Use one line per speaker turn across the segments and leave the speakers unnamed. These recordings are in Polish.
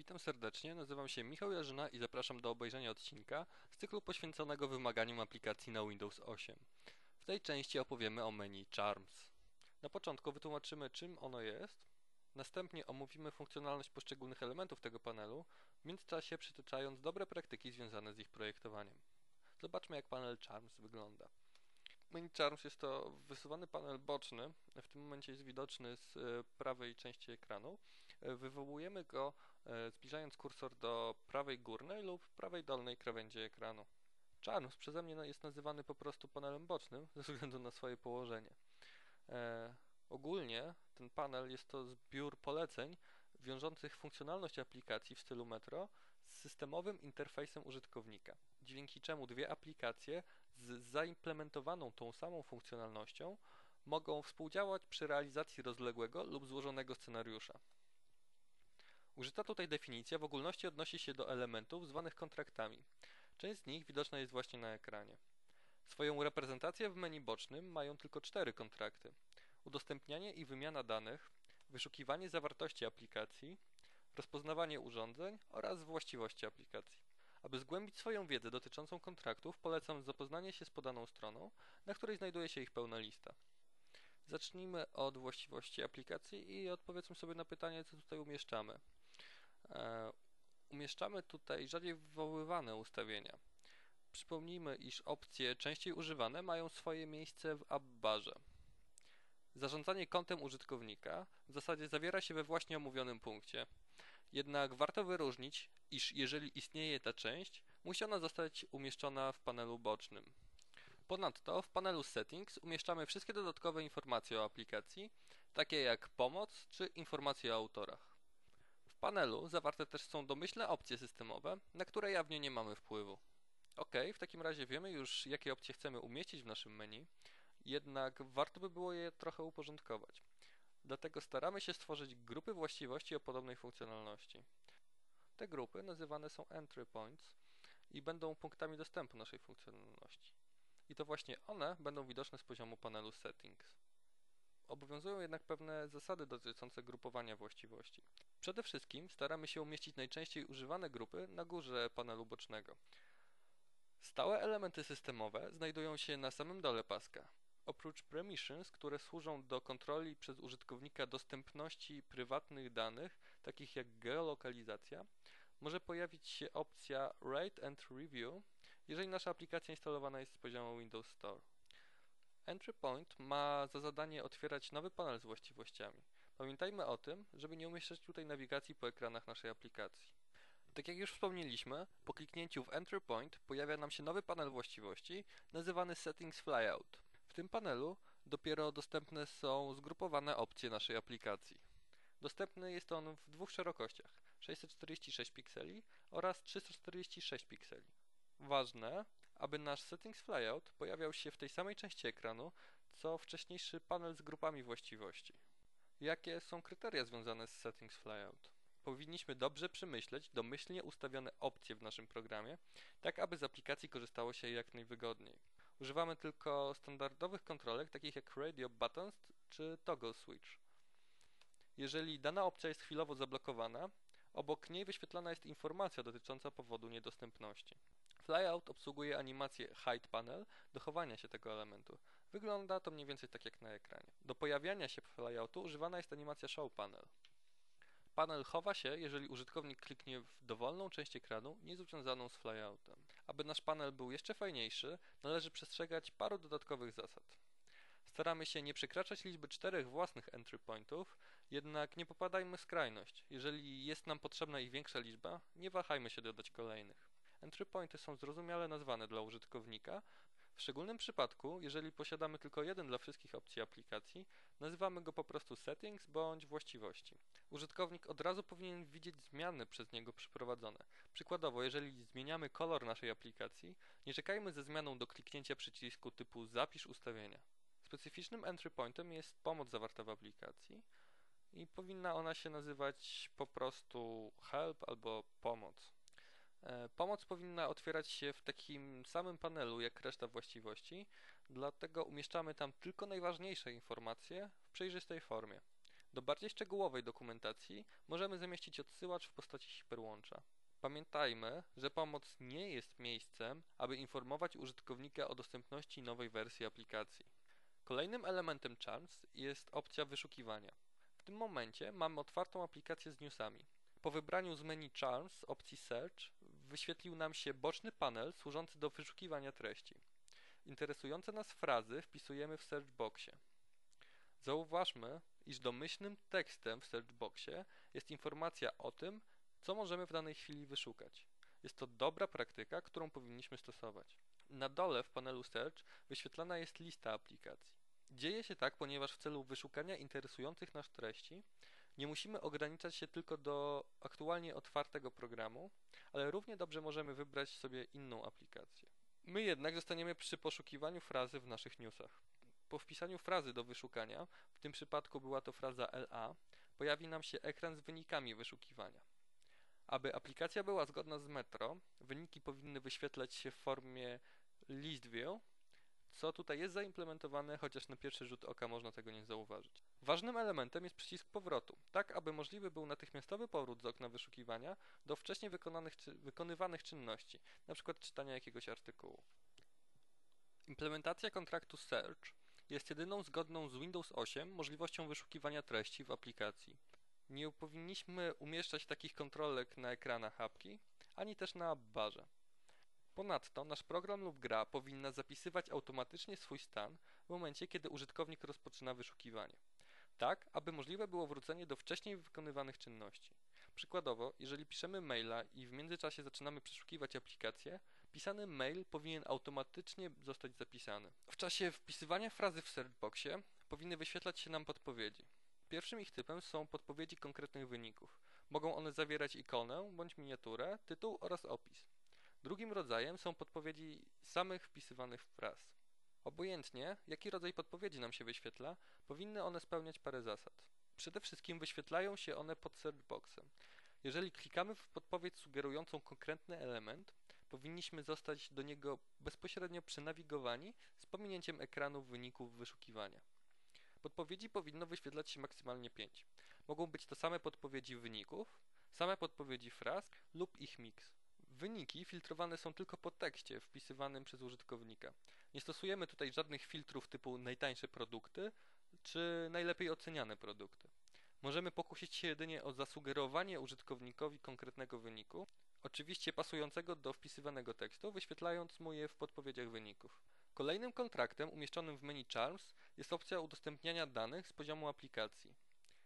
Witam serdecznie, nazywam się Michał Jarzyna i zapraszam do obejrzenia odcinka z cyklu poświęconego wymaganiom aplikacji na Windows 8. W tej części opowiemy o menu Charms. Na początku wytłumaczymy, czym ono jest, następnie omówimy funkcjonalność poszczególnych elementów tego panelu, w międzyczasie przytaczając dobre praktyki związane z ich projektowaniem. Zobaczmy, jak panel Charms wygląda. Menu Charms jest to wysuwany panel boczny, w tym momencie jest widoczny z prawej części ekranu. Wywołujemy go zbliżając kursor do prawej górnej lub prawej dolnej krawędzi ekranu. Charms przeze mnie jest nazywany po prostu panelem bocznym ze względu na swoje położenie. Ogólnie ten panel jest to zbiór poleceń wiążących funkcjonalność aplikacji w stylu Metro z systemowym interfejsem użytkownika, dzięki czemu dwie aplikacje z zaimplementowaną tą samą funkcjonalnością mogą współdziałać przy realizacji rozległego lub złożonego scenariusza. Użyta tutaj definicja w ogólności odnosi się do elementów zwanych kontraktami. Część z nich widoczna jest właśnie na ekranie. Swoją reprezentację w menu bocznym mają tylko 4 kontrakty: udostępnianie i wymiana danych, wyszukiwanie zawartości aplikacji, rozpoznawanie urządzeń oraz właściwości aplikacji. Aby zgłębić swoją wiedzę dotyczącą kontraktów, polecam zapoznanie się z podaną stroną, na której znajduje się ich pełna lista. Zacznijmy od właściwości aplikacji i odpowiedzmy sobie na pytanie, co tutaj umieszczamy. Umieszczamy tutaj rzadziej wywoływane ustawienia. Przypomnijmy, iż opcje częściej używane mają swoje miejsce w app-barze. Zarządzanie kontem użytkownika w zasadzie zawiera się we właśnie omówionym punkcie. Jednak warto wyróżnić, iż jeżeli istnieje ta część, musi ona zostać umieszczona w panelu bocznym. Ponadto w panelu Settings umieszczamy wszystkie dodatkowe informacje o aplikacji, takie jak pomoc czy informacje o autorach. W panelu zawarte też są domyślne opcje systemowe, na które jawnie nie mamy wpływu. Ok, w takim razie wiemy już, jakie opcje chcemy umieścić w naszym menu, jednak warto by było je trochę uporządkować. Dlatego staramy się stworzyć grupy właściwości o podobnej funkcjonalności. Te grupy nazywane są Entry Points i będą punktami dostępu naszej funkcjonalności. I to właśnie one będą widoczne z poziomu panelu Settings. Obowiązują jednak pewne zasady dotyczące grupowania właściwości. Przede wszystkim staramy się umieścić najczęściej używane grupy na górze panelu bocznego. Stałe elementy systemowe znajdują się na samym dole paska. Oprócz permissions, które służą do kontroli przez użytkownika dostępności prywatnych danych, takich jak geolokalizacja, może pojawić się opcja Rate and Review, jeżeli nasza aplikacja instalowana jest z poziomu Windows Store. Entry Point ma za zadanie otwierać nowy panel z właściwościami. Pamiętajmy o tym, żeby nie umieszczać tutaj nawigacji po ekranach naszej aplikacji. Tak jak już wspomnieliśmy, po kliknięciu w Entry Point pojawia nam się nowy panel właściwości nazywany Settings Flyout. W tym panelu dopiero dostępne są zgrupowane opcje naszej aplikacji. Dostępny jest on w dwóch szerokościach: 646 pikseli oraz 346 pikseli. Ważne, aby nasz Settings Flyout pojawiał się w tej samej części ekranu, co wcześniejszy panel z grupami właściwości. Jakie są kryteria związane z Settings Flyout? Powinniśmy dobrze przemyśleć domyślnie ustawione opcje w naszym programie, tak aby z aplikacji korzystało się jak najwygodniej. Używamy tylko standardowych kontrolek, takich jak Radio Buttons czy Toggle Switch. Jeżeli dana opcja jest chwilowo zablokowana, obok niej wyświetlana jest informacja dotycząca powodu niedostępności. Flyout obsługuje animację Hide Panel do chowania się tego elementu. Wygląda to mniej więcej tak jak na ekranie. Do pojawiania się flyoutu używana jest animacja Show Panel. Panel chowa się, jeżeli użytkownik kliknie w dowolną część ekranu niezwiązaną z flyoutem. Aby nasz panel był jeszcze fajniejszy, należy przestrzegać paru dodatkowych zasad. Staramy się nie przekraczać liczby 4 własnych entry pointów, jednak nie popadajmy w skrajność. Jeżeli jest nam potrzebna ich większa liczba, nie wahajmy się dodać kolejnych. Entry pointy są zrozumiale nazwane dla użytkownika. W szczególnym przypadku, jeżeli posiadamy tylko jeden dla wszystkich opcji aplikacji, nazywamy go po prostu settings bądź właściwości. Użytkownik od razu powinien widzieć zmiany przez niego przeprowadzone. Przykładowo, jeżeli zmieniamy kolor naszej aplikacji, nie czekajmy ze zmianą do kliknięcia przycisku typu zapisz ustawienia. Specyficznym entry pointem jest pomoc zawarta w aplikacji i powinna ona się nazywać po prostu help albo pomoc. Pomoc powinna otwierać się w takim samym panelu jak reszta właściwości, dlatego umieszczamy tam tylko najważniejsze informacje w przejrzystej formie. Do bardziej szczegółowej dokumentacji możemy zamieścić odsyłacz w postaci hiperłącza. Pamiętajmy, że pomoc nie jest miejscem, aby informować użytkownika o dostępności nowej wersji aplikacji. Kolejnym elementem Charms jest opcja wyszukiwania. W tym momencie mamy otwartą aplikację z newsami. Po wybraniu z menu Charms opcji Search wyświetlił nam się boczny panel służący do wyszukiwania treści. Interesujące nas frazy wpisujemy w search boxie. Zauważmy, iż domyślnym tekstem w search boxie jest informacja o tym, co możemy w danej chwili wyszukać. Jest to dobra praktyka, którą powinniśmy stosować. Na dole w panelu Search wyświetlana jest lista aplikacji. Dzieje się tak, ponieważ w celu wyszukania interesujących nas treści nie musimy ograniczać się tylko do aktualnie otwartego programu, ale równie dobrze możemy wybrać sobie inną aplikację. My jednak zostaniemy przy poszukiwaniu frazy w naszych newsach. Po wpisaniu frazy do wyszukania, w tym przypadku była to fraza LA, pojawi nam się ekran z wynikami wyszukiwania. Aby aplikacja była zgodna z Metro, wyniki powinny wyświetlać się w formie list view, co tutaj jest zaimplementowane, chociaż na pierwszy rzut oka można tego nie zauważyć. Ważnym elementem jest przycisk powrotu, tak aby możliwy był natychmiastowy powrót z okna wyszukiwania do wcześniej wykonywanych czynności, np. czytania jakiegoś artykułu. Implementacja kontraktu Search jest jedyną zgodną z Windows 8 możliwością wyszukiwania treści w aplikacji. Nie powinniśmy umieszczać takich kontrolek na ekranach apki, ani też na barze. Ponadto nasz program lub gra powinna zapisywać automatycznie swój stan w momencie, kiedy użytkownik rozpoczyna wyszukiwanie, tak aby możliwe było wrócenie do wcześniej wykonywanych czynności. Przykładowo, jeżeli piszemy maila i w międzyczasie zaczynamy przeszukiwać aplikację, pisany mail powinien automatycznie zostać zapisany. W czasie wpisywania frazy w searchboxie powinny wyświetlać się nam podpowiedzi. Pierwszym ich typem są podpowiedzi konkretnych wyników. Mogą one zawierać ikonę bądź miniaturę, tytuł oraz opis. Drugim rodzajem są podpowiedzi samych wpisywanych fraz. Obojętnie, jaki rodzaj podpowiedzi nam się wyświetla, powinny one spełniać parę zasad. Przede wszystkim wyświetlają się one pod searchboxem. Jeżeli klikamy w podpowiedź sugerującą konkretny element, powinniśmy zostać do niego bezpośrednio przenawigowani z pominięciem ekranu wyników wyszukiwania. Podpowiedzi powinno wyświetlać się maksymalnie 5. Mogą być to same podpowiedzi wyników, same podpowiedzi fraz lub ich miks. Wyniki filtrowane są tylko po tekście wpisywanym przez użytkownika. Nie stosujemy tutaj żadnych filtrów typu najtańsze produkty czy najlepiej oceniane produkty. Możemy pokusić się jedynie o zasugerowanie użytkownikowi konkretnego wyniku, oczywiście pasującego do wpisywanego tekstu, wyświetlając mu je w podpowiedziach wyników. Kolejnym kontraktem umieszczonym w menu Charms jest opcja udostępniania danych z poziomu aplikacji.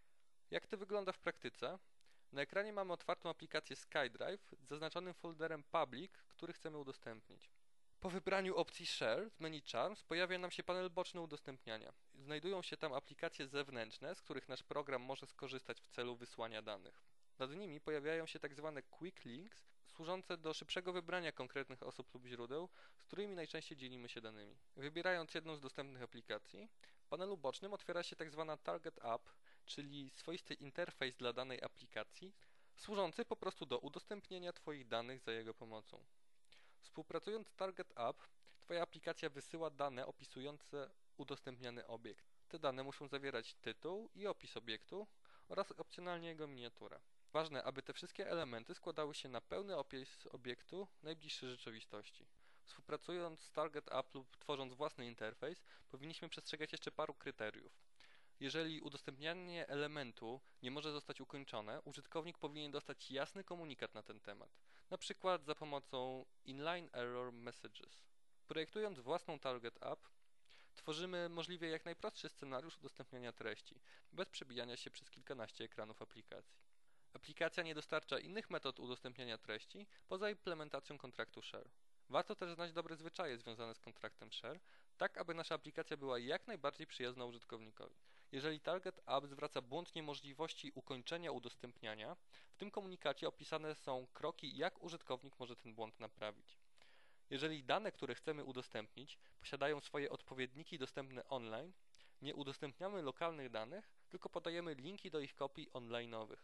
Jak to wygląda w praktyce? Na ekranie mamy otwartą aplikację SkyDrive z zaznaczonym folderem Public, który chcemy udostępnić. Po wybraniu opcji Share z menu Charms pojawia nam się panel boczny udostępniania. Znajdują się tam aplikacje zewnętrzne, z których nasz program może skorzystać w celu wysłania danych. Nad nimi pojawiają się tzw. Quick Links, służące do szybszego wybrania konkretnych osób lub źródeł, z którymi najczęściej dzielimy się danymi. Wybierając jedną z dostępnych aplikacji, w panelu bocznym otwiera się tzw. Target App, czyli swoisty interfejs dla danej aplikacji, służący po prostu do udostępnienia Twoich danych za jego pomocą. Współpracując z Target App, Twoja aplikacja wysyła dane opisujące udostępniany obiekt. Te dane muszą zawierać tytuł i opis obiektu oraz opcjonalnie jego miniaturę. Ważne, aby te wszystkie elementy składały się na pełny opis obiektu najbliższy rzeczywistości. Współpracując z Target App lub tworząc własny interfejs, powinniśmy przestrzegać jeszcze paru kryteriów. Jeżeli udostępnianie elementu nie może zostać ukończone, użytkownik powinien dostać jasny komunikat na ten temat, na przykład za pomocą Inline Error Messages. Projektując własną Target App, tworzymy możliwie jak najprostszy scenariusz udostępniania treści, bez przebijania się przez kilkanaście ekranów aplikacji. Aplikacja nie dostarcza innych metod udostępniania treści poza implementacją kontraktu Share. Warto też znać dobre zwyczaje związane z kontraktem Share, tak aby nasza aplikacja była jak najbardziej przyjazna użytkownikowi. Jeżeli Target App zwraca błąd niemożliwości ukończenia udostępniania, w tym komunikacie opisane są kroki, jak użytkownik może ten błąd naprawić. Jeżeli dane, które chcemy udostępnić, posiadają swoje odpowiedniki dostępne online, nie udostępniamy lokalnych danych, tylko podajemy linki do ich kopii online'owych.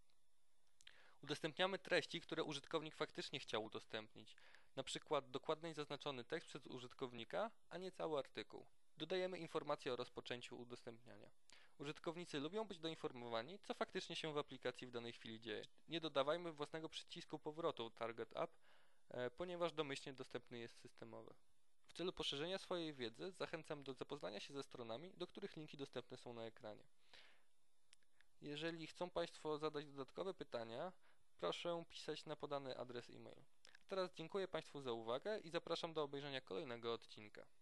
Udostępniamy treści, które użytkownik faktycznie chciał udostępnić, na przykład dokładnie zaznaczony tekst przez użytkownika, a nie cały artykuł. Dodajemy informacje o rozpoczęciu udostępniania. Użytkownicy lubią być doinformowani, co faktycznie się w aplikacji w danej chwili dzieje. Nie dodawajmy własnego przycisku powrotu Target App, ponieważ domyślnie dostępny jest systemowy. W celu poszerzenia swojej wiedzy zachęcam do zapoznania się ze stronami, do których linki dostępne są na ekranie. Jeżeli chcą Państwo zadać dodatkowe pytania, proszę pisać na podany adres e-mail. Teraz dziękuję Państwu za uwagę i zapraszam do obejrzenia kolejnego odcinka.